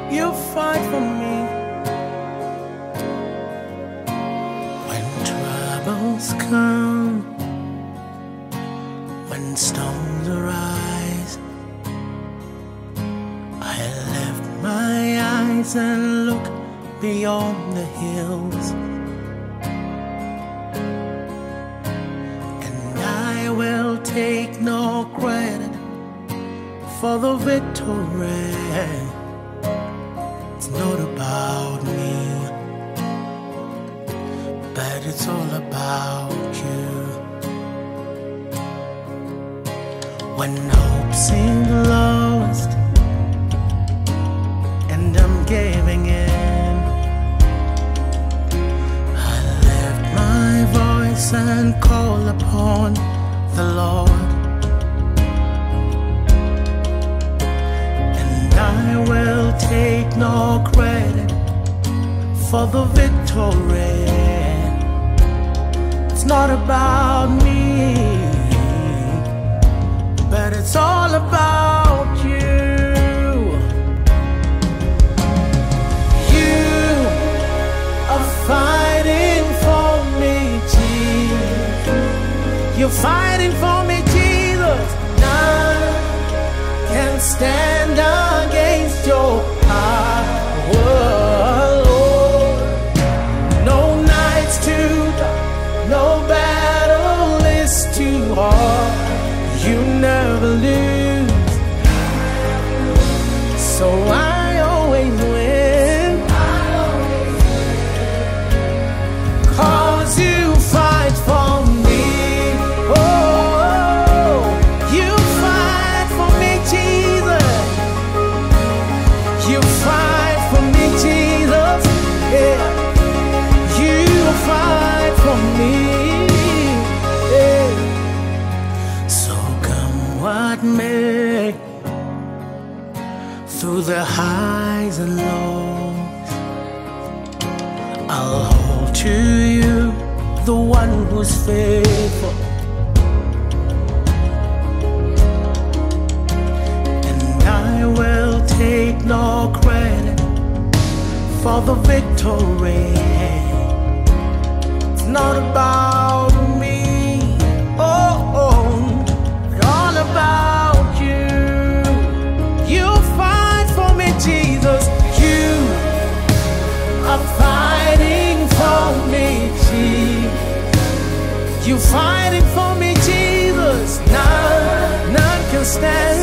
You fight for me. When troubles come, when storms arise, I lift my eyes and look beyond the hills, and I will take no credit for the victory. It's not about me, but it's all about you. When hope seems lost and I'm giving in, I lift my voice and call upon the Lord, and I will take no credit for the victory. It's not about me, but it's all about you. You are fighting for me, Jesus. You're fighting for me, Jesus. None can stand against your power, Lord. No night's too dark, no battle is too hard. You never lose, so I always win. 'Cause you fight for me. Oh, you fight for me, Jesus. You fight for me, Jesus. Yeah, you fight for me. Yeah. So what may, through the highs and lows, I'll hold to you, the one who's faithful, and I will take no credit for the victory. It's not about me, all about you. You fight for me, Jesus. You are fighting for me, Jesus. You fighting for me, Jesus. None can stand.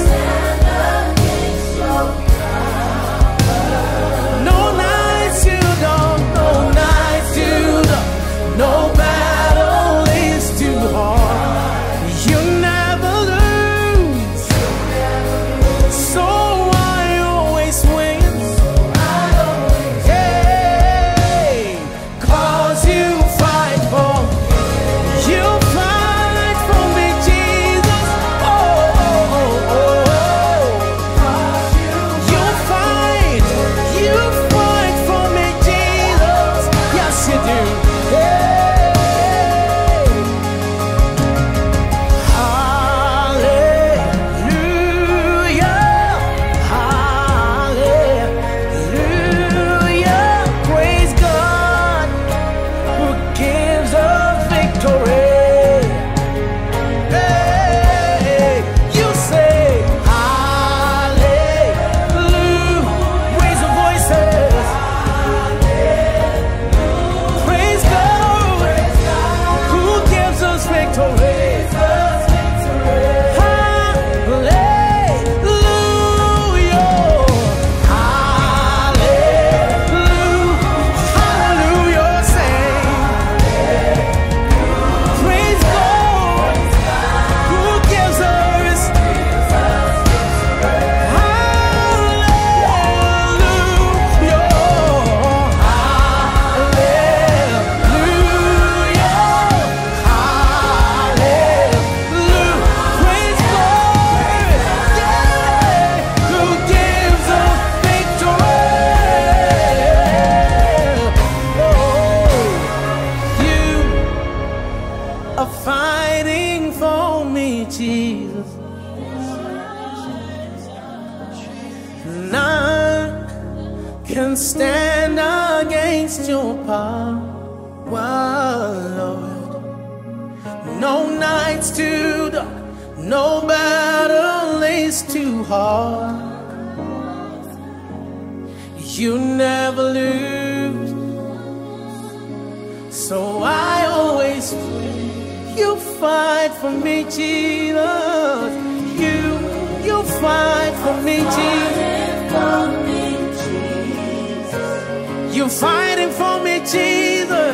No nights you don't, no nights you don't, no battle can stand against your power, Lord. No night's too dark, no battle is too hard. You never lose, so I always pray. You fight for me, Jesus. You fight for me, Jesus. You're fighting for me, Jesus.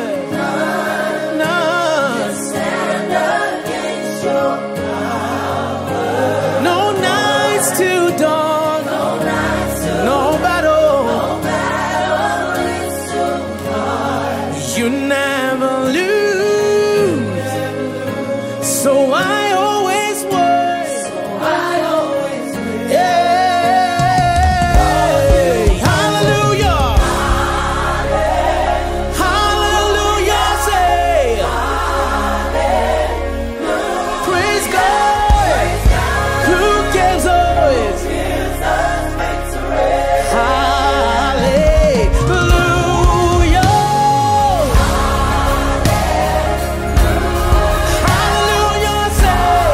None stand against your power. No night's too dark, no battle is too hard. You never lose, so I always win. Yeah. Hallelujah. Hallelujah. Say. Praise God. Who gives us victory? Hallelujah. Hallelujah. Say.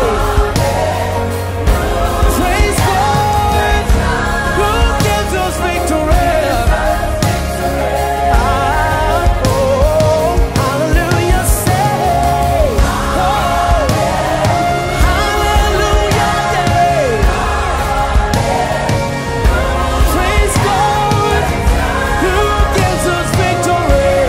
Praise God. Who gives us victory? Hallelujah. Say. Hallelujah. Praise God. Who gives us victory?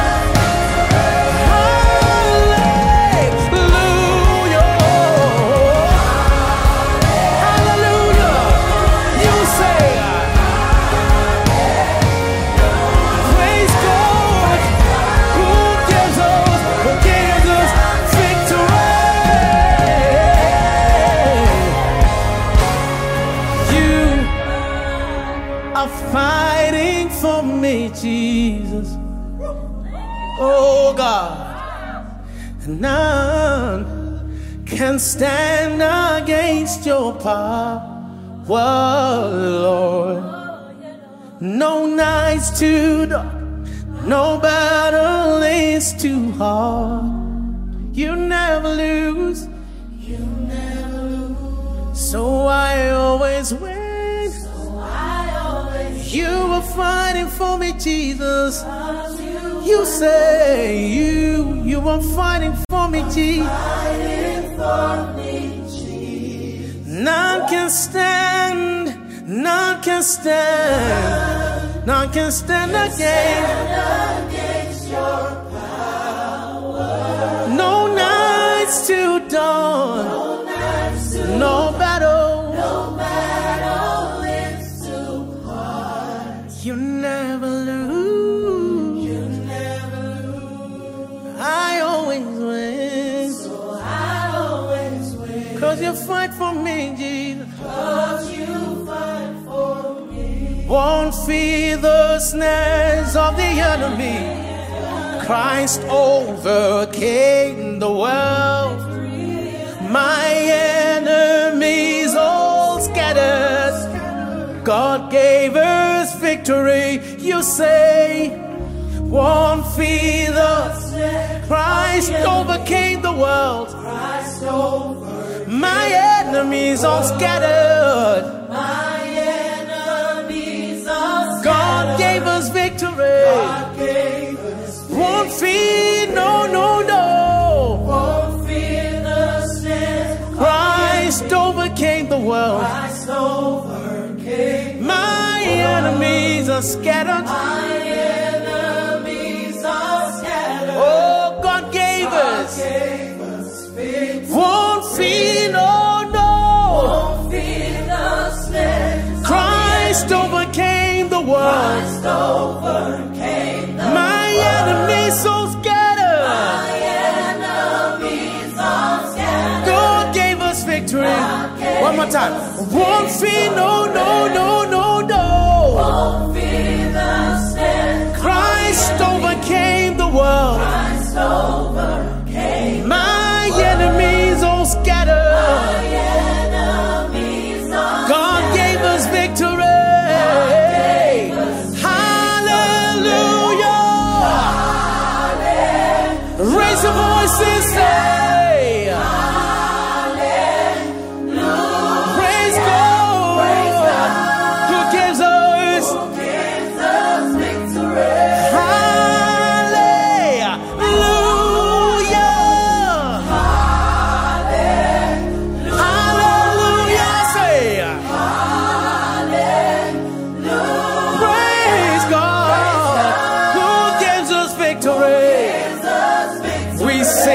Hallelujah. You say, praise God. Who gives us victory? You are fighting for me, Jesus. Oh God, none can stand against your power, Lord. No night's too dark, no battle is too hard. You never lose, so I always win. You are fighting for me, Jesus. You say you are fighting for me, Jesus. None can stand, none can stand, none can stand against your power. No night's too dark, no battle is too hard. You never lose. I always win. So I always win. 'Cause you fight for me, Jesus. 'Cause you fight for me. Won't fear the snares of the enemy. Christ overcame the world. My enemies all scattered. God gave us victory. You say, won't fear the Christ overcame the world. My enemies all scattered. God gave us victory. Won't fear, no, no, no. Christ overcame the world. My enemies are scattered. Oh, God gave us. Won't fear, no, no. Christ overcame the world. My enemies so scattered. God gave us victory. One more time. Won't fear, no, no, no, no, no. Christ overcame the world. My enemies all scattered. God gave us victory. Hallelujah.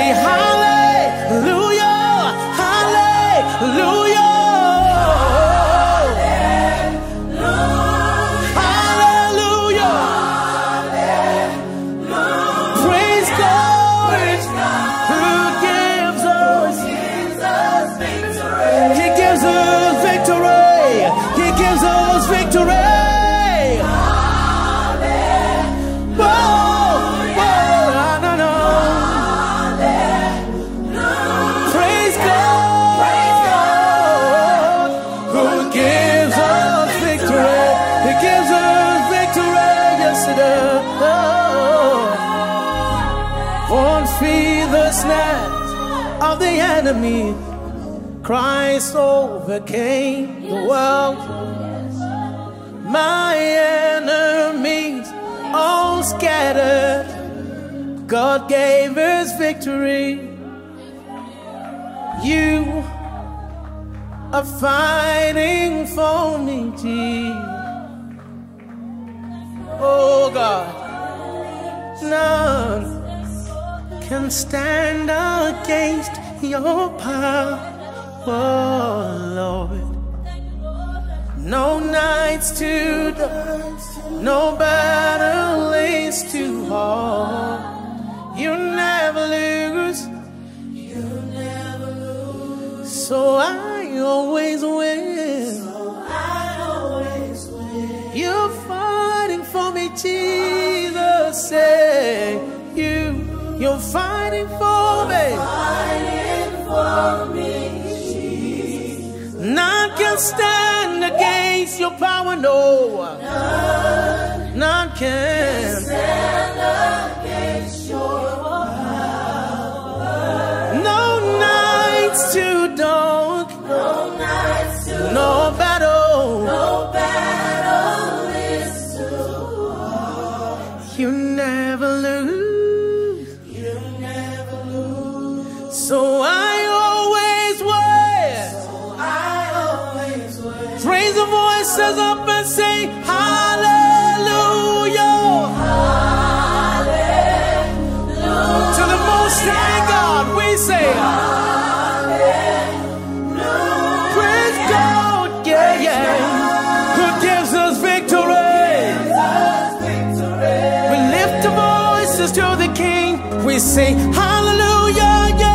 hallelujah, hallelujah. Of the enemy, Christ overcame the world. My enemies all scattered, God gave us victory. You are fighting for me, Jesus. Oh God, none can stand against your power, oh Lord. No nights too dark, no battle is too hard. You never lose, so I always win. You're fighting for me, Jesus. Say you're fighting for me. None can stand against your power, no. None can stand against your power. No nights too dark, no battle, is too hard. You never lose. So I always win. Raise the voices up and say hallelujah. Hallelujah. To the Most High God we say hallelujah. Praise God, yeah, yeah. Who gives us victory. We lift the voices to the King. We say hallelujah.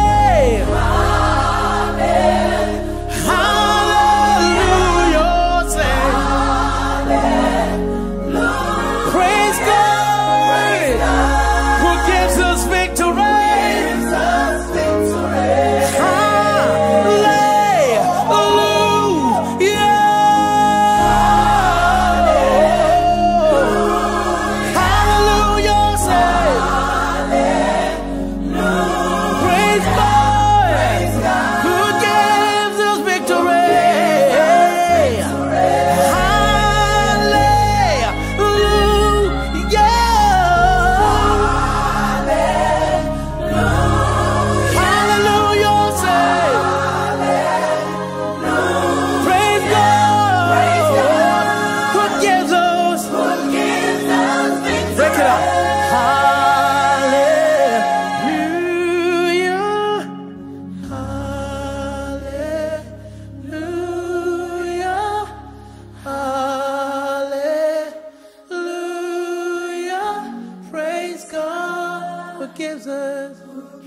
Gives us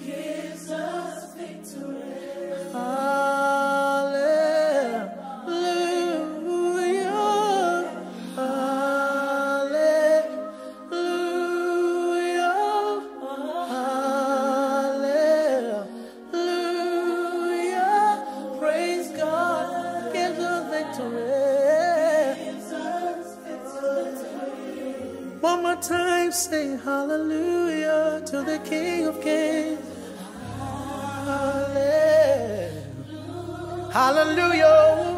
victory. Hallelujah. Hallelujah. Hallelujah. Praise God. Gives us victory. One more time, say hallelujah to the King of Kings. Hallelujah. Hallelujah.